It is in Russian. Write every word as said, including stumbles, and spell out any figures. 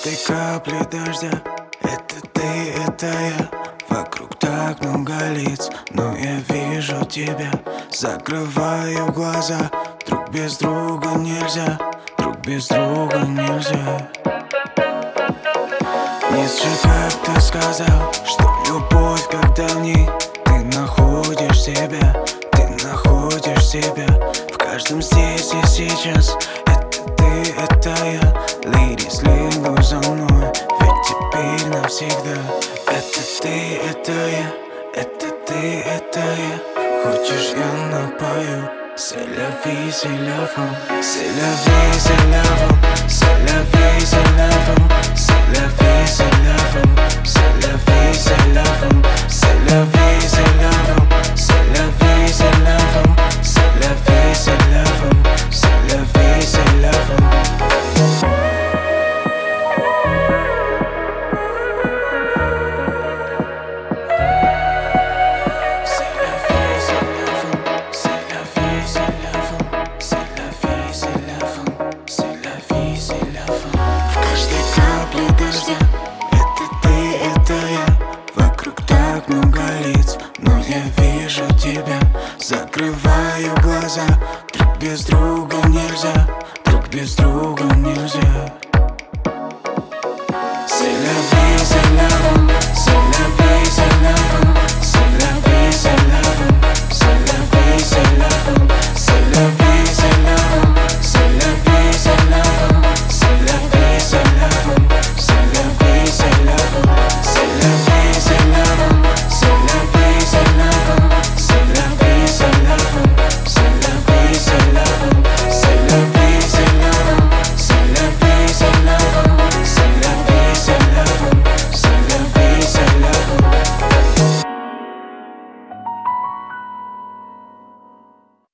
каждой капле дождя это ты, это я. Вокруг так много лиц, но я вижу тебя. Закрываю глаза, друг без друга нельзя, друг без друга нельзя. Ницше как-то сказал, что любовь как давней. Ты находишь себя, ты находишь себя в каждом здесь и сейчас. Это ты, это я. Леди, следуй за мной, ведь теперь навсегда. Это ты, это я, это ты, это я. Хочешь, я напою? C'est la vie, c'est la femme. C'est la vie, c'est la femme. C'est la vie, c'est la femme. C'est la vie, c'est la femme. C'est la vie, c'est la femme. C'est la vie, c'est la femme. C'est la vie, c'est la femme. C'est la vie, c'est la femme. C'est la vie, c'est la femme. Но я вижу тебя.